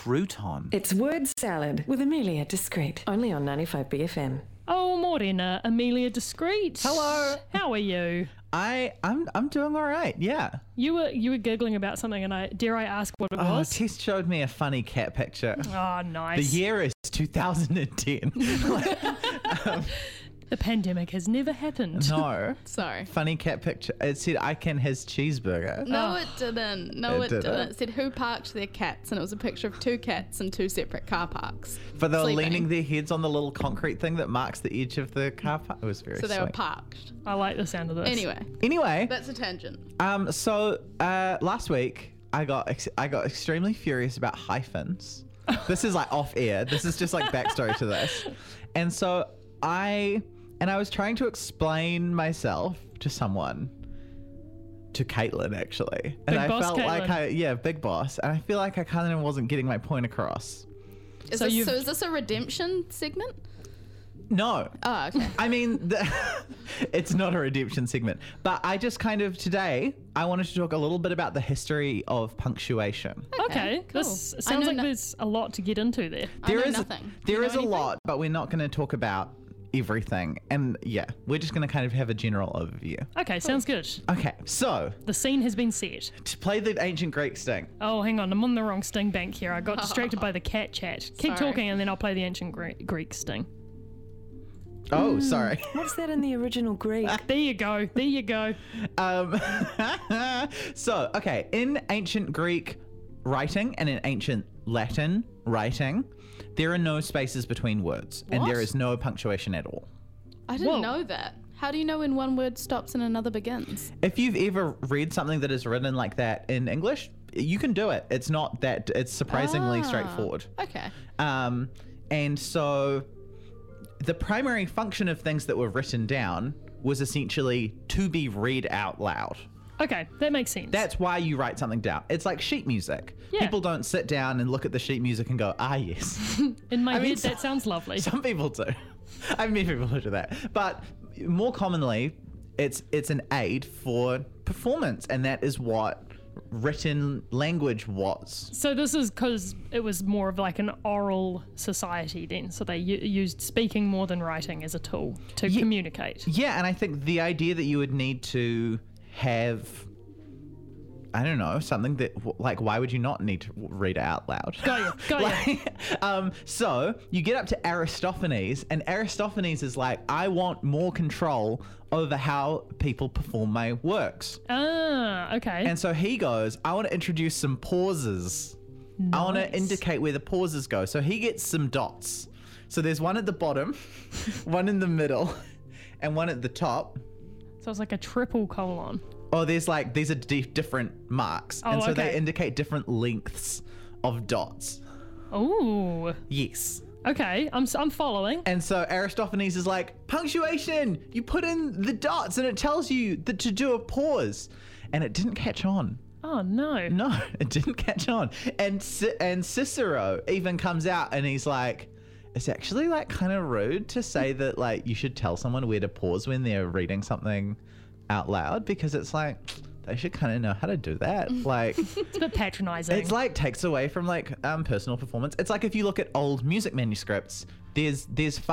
crouton. It's word salad with Amelia Discreet, only on 95BFM. Oh, morena, Amelia Discreet. Hello. How are you? I'm doing all right. Yeah. You were giggling about something, and dare I ask what it was? Tess showed me a funny cat picture. Oh, nice. The year is 2010. The pandemic has never happened. No. Sorry. Funny cat picture. It said I can his cheeseburger. No, it didn't. No, It it didn't? didn't. It said who parked their cats, and it was a picture of two cats in two separate car parks. But they were sleeping. leaning their heads on the little concrete thing that marks the edge of the car park. It was very So they sweet. were parked. I like the sound of this. Anyway, That's a tangent. so last week I got extremely furious about hyphens. This is like off air. This is just like backstory to this. And so I was trying to explain myself to someone, to Caitlin actually, and Big I boss felt like Caitlin. big boss, and I feel like I kind of wasn't getting my point across. Is So is this a redemption segment? No. Oh, okay. I mean, it's not a redemption segment, but I just kind of today I wanted to talk a little bit about the history of punctuation. Okay, cool. this I sounds know like no- there's a lot to get into there. I know is nothing. There You know is a anything? lot, but we're not going to talk about everything. And yeah, we're just going to kind of have a general overview. Okay, sounds good. Okay, so The scene has been set. to play the ancient Greek sting. Oh, hang on, I'm on the wrong sting bank here. I got distracted by the cat chat. Keep Sorry. talking and then I'll play the ancient Greek sting. Oh, sorry. What's that in the original Greek? There you go. There you go. So, okay, in ancient Greek writing and in ancient Latin writing, there are no spaces between words and What? there is no punctuation at all. I didn't Whoa. know that. How do you know when one word stops and another begins? If you've ever read something that is written like that in English, you can do it. It's not that, it's surprisingly straightforward. Okay. And so the primary function of things that were written down was essentially to be read out loud. Okay, that makes sense. That's why you write something down. It's like sheet music. Yeah. People don't sit down and look at the sheet music and go, yes. In my I mean, head, that sounds lovely. Some people do. I've met people who do that. But more commonly, it's an aid for performance. And that is what written language was. So this is because it was more of like an oral society then. So they used speaking more than writing as a tool to communicate. Yeah, and I think the idea that you would need to have, I don't know, something that, like, why would you not need to read it out loud? Got you. So you get up to Aristophanes, and Aristophanes is like, I want more control over how people perform my works. Ah, okay. And so he goes, I want to introduce some pauses. I want to indicate where the pauses go. So he gets some dots. So there's one at the bottom, one in the middle, and one at the top. So it's like a triple colon. Oh, these are different marks. Oh, and so they okay. indicate different lengths of dots. Ooh. Yes. Okay, I'm following. And so Aristophanes is like, punctuation, you put in the dots and it tells you that to do a pause. And it didn't catch on. Oh no. No, it didn't catch on. And Cicero even comes out and he's like, it's actually like kind of rude to say that like you should tell someone where to pause when they're reading something out loud, because it's like they should kind of know how to do that. Like It's a bit patronizing. it's like takes away from like personal performance. It's like if you look at old music manuscripts, there's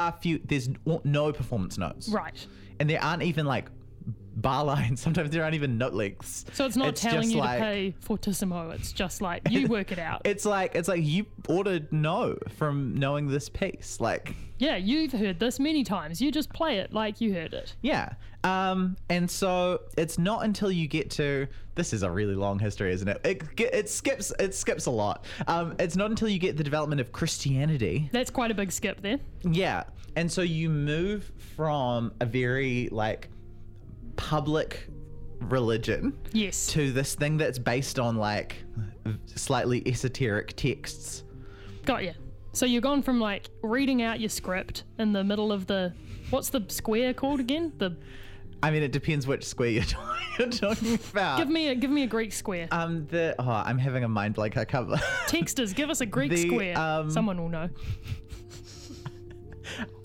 no performance notes. Right. And there aren't even like bar lines. Sometimes there aren't even note lengths. So it's not telling just you like- to pay fortissimo. It's just like you work it out. It's like you ought to know from knowing this piece. Like, Yeah, you've heard this many times. You just play it like you heard it. yeah. And so it's not until you get to, this is a really long history, isn't it? It skips a lot. It's not until you get the development of Christianity. That's quite a big skip there. Yeah. And so you move from a very like public religion Yes. to this thing that's based on like slightly esoteric texts. Got you. So you're gone from like reading out your script in the middle of the, what's the square called again? I mean, it depends which square you're talking about. Give me a Greek square. I'm having a mind blank. I can't. Texters, give us a Greek the, square. Someone will know.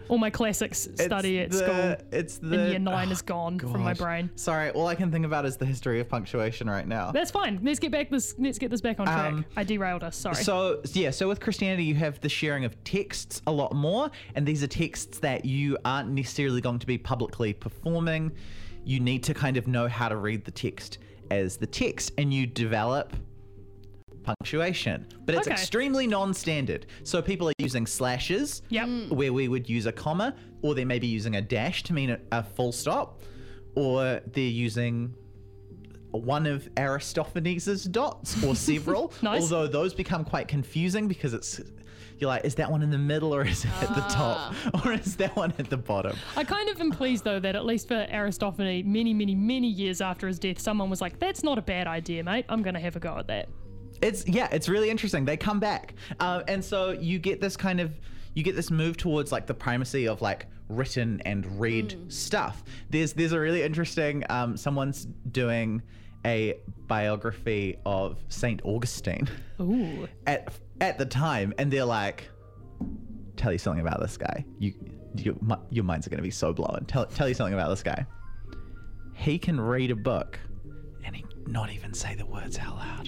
All my classics study at school It's in the year 9 is gone from my gosh. brain. Sorry, all I can think about is the history of punctuation right now. That's fine. Let's get this back on track. I derailed us. Sorry. So with Christianity, you have the sharing of texts a lot more, and these are texts that you aren't necessarily going to be publicly performing. You need to kind of know how to read the text as the text, and you develop punctuation, but it's Okay. extremely non-standard. So people are using slashes, Yep. where we would use a comma, or they may be using a dash to mean a full stop, or they're using one of Aristophanes' dots or several. Nice. Although those become quite confusing because you're like, is that one in the middle or is it at the top or is that one at the bottom? I kind of am pleased, though, that at least for Aristophanes, many, many, many years after his death, someone was like, that's not a bad idea, mate. I'm going to have a go at that. It's really interesting. They come back, and so you get this move towards like the primacy of like written and read stuff. There's a really interesting someone's doing a biography of Saint Augustine. Ooh. At the time, and they're like, tell you something about this guy. Your minds are going to be so blown. Tell you something about this guy. He can read a book and he not even say the words out loud.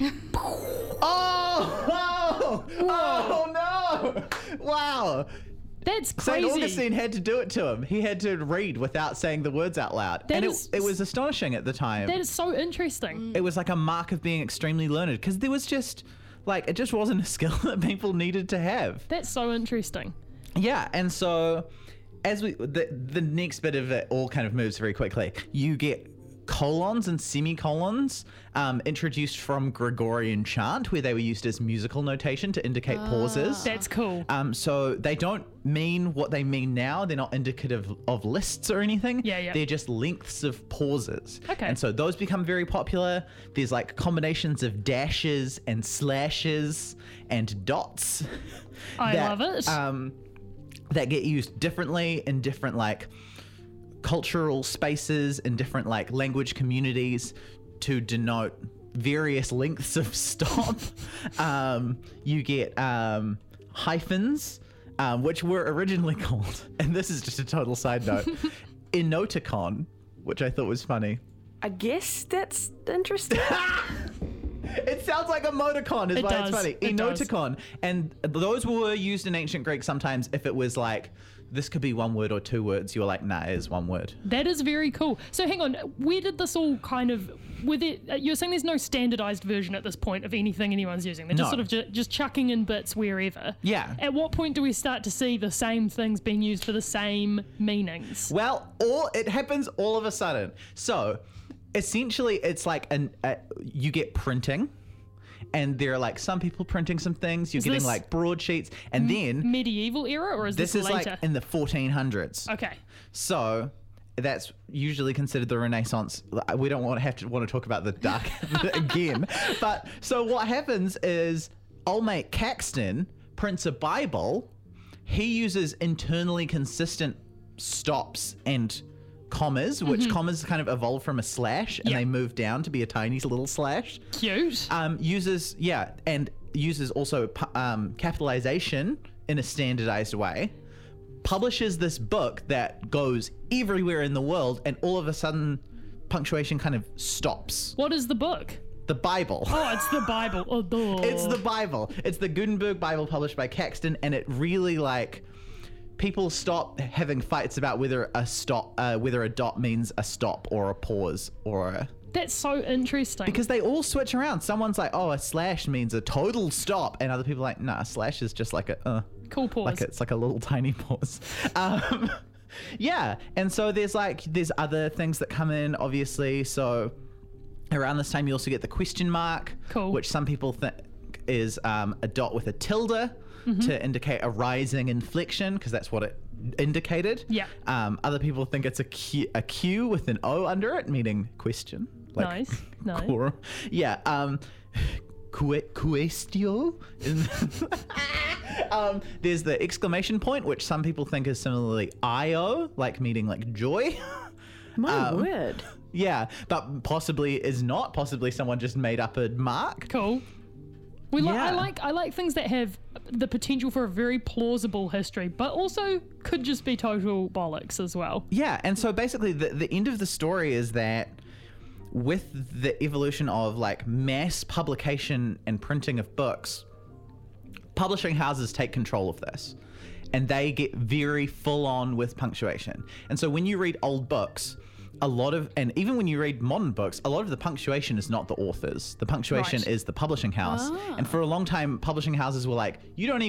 Oh no! Wow. That's crazy. St. Augustine had to do it to him. He had to read without saying the words out loud. That And is- it was astonishing at the time. That is so interesting. It was like a mark of being extremely learned because there was just like, it just wasn't a skill that people needed to have. That's so interesting. Yeah, and so as the next bit of it all kind of moves very quickly. You get colons and semicolons introduced from Gregorian chant, where they were used as musical notation to indicate pauses. That's cool. So they don't mean what they mean now. They're not indicative of lists or anything. Yeah. They're just lengths of pauses. Okay. And so those become very popular. There's like combinations of dashes and slashes and dots. I love it. That get used differently in different like cultural spaces, in different like language communities to denote various lengths of stop. You get hyphens, which were originally called, and this is just a total side note, enoticon, which I thought was funny. I guess that's interesting. It sounds like emoticon is It why does. it's funny. It does. Enoticon. And those were used in ancient Greek sometimes if it was like, this could be one word or two words. You were like, nah, it is one word. That is very cool. So hang on, where did this all kind of, with it, you're saying there's no standardized version at this point of anything anyone's using. They're just No. sort of just chucking in bits wherever. Yeah. At what point do we start to see the same things being used for the same meanings? Well, it happens all of a sudden. So essentially it's like you get printing. And there are like some people printing some things. You're Is getting this like broadsheets. And then Medieval era, or is this this is later? like in the 1400s. Okay. So that's usually considered the Renaissance. We don't want to talk about the dark again. But so what happens is old mate Caxton prints a Bible. He uses internally consistent stops and commas, which commas kind of evolved from a slash and Yeah. they moved down to be a tiny little slash. Cute. Uses also capitalization in a standardized way. Publishes this book that goes everywhere in the world, and all of a sudden punctuation kind of stops. What is the book? The Bible. Oh, it's the Bible. Oh, duh. It's the Bible. It's the Gutenberg Bible published by Caxton, and it really like people stop having fights about whether a dot means a stop or a pause or a. That's so interesting. Because they all switch around. Someone's like, oh, a slash means a total stop, and other people are like, nah, a slash is just like a cool pause. like it's like a little tiny pause. Yeah, and so there's other things that come in, obviously. So around this time, you also get the question mark, Cool. which some people think is a dot with a tilde to indicate a rising inflection, because that's what it indicated. Yeah. Other people think it's a Q with an O under it, meaning question. Like Nice. quorum. Yeah. Questio. There's the exclamation point, which some people think is similarly IO, like meaning like joy. My word. Yeah, but possibly is not. Possibly someone just made up a mark. Cool. I Yeah. like things that have the potential for a very plausible history, but also could just be total bollocks as well. Yeah, and so basically the end of the story is that with the evolution of like mass publication and printing of books, publishing houses take control of this. And they get very full on with punctuation. And so when you read old books, and even when you read modern books, a lot of the punctuation is not the authors. The punctuation is the publishing house. And for a long time, publishing houses were like,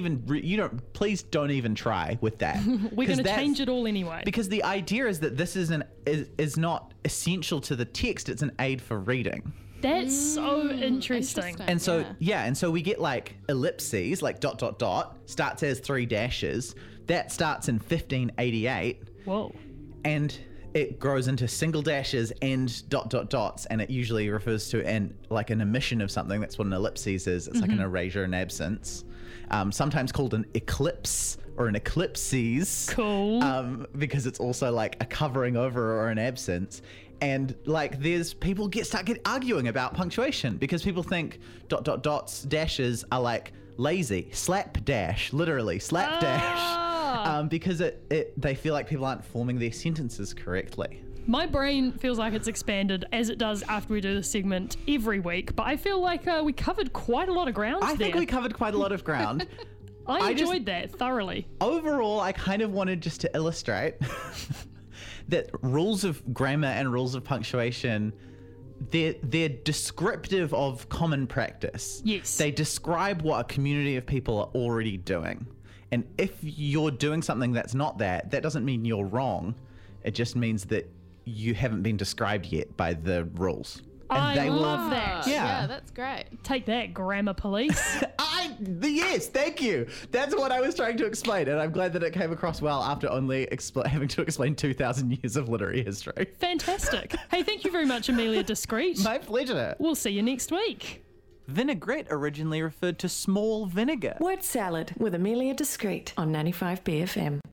please don't even try with that. We're going to change it all anyway. Because the idea is that this is not essential to the text, it's an aid for reading. That's so interesting. And so, and so we get like ellipses, like ... starts as 3 dashes. That starts in 1588. Whoa. And it grows into single dashes and ... and it usually refers to an emission of something. That's what an ellipses is. It's like an erasure and absence. Sometimes called an eclipse or an eclipses. Cool. Because it's also like a covering over or an absence. And like people start arguing about punctuation because people think ... dashes are like lazy. Slapdash, literally slapdash. Because they feel like people aren't forming their sentences correctly. My brain feels like it's expanded as it does after we do this segment every week, but I feel like we covered quite a lot of ground there. I think we covered quite a lot of ground. I enjoyed that thoroughly. Overall, I kind of wanted just to illustrate that rules of grammar and rules of punctuation, they're descriptive of common practice. Yes. They describe what a community of people are already doing. And if you're doing something that's not that doesn't mean you're wrong. It just means that you haven't been described yet by the rules. And I love that. Yeah. Yeah, that's great. Take that, grammar police. Yes, thank you. That's what I was trying to explain, and I'm glad that it came across well after only having to explain 2,000 years of literary history. Fantastic. Hey, thank you very much, Amelia Discreet. My pleasure. We'll see you next week. Vinaigrette originally referred to small vinegar. Word salad with Amelia Discreet on 95 BFM.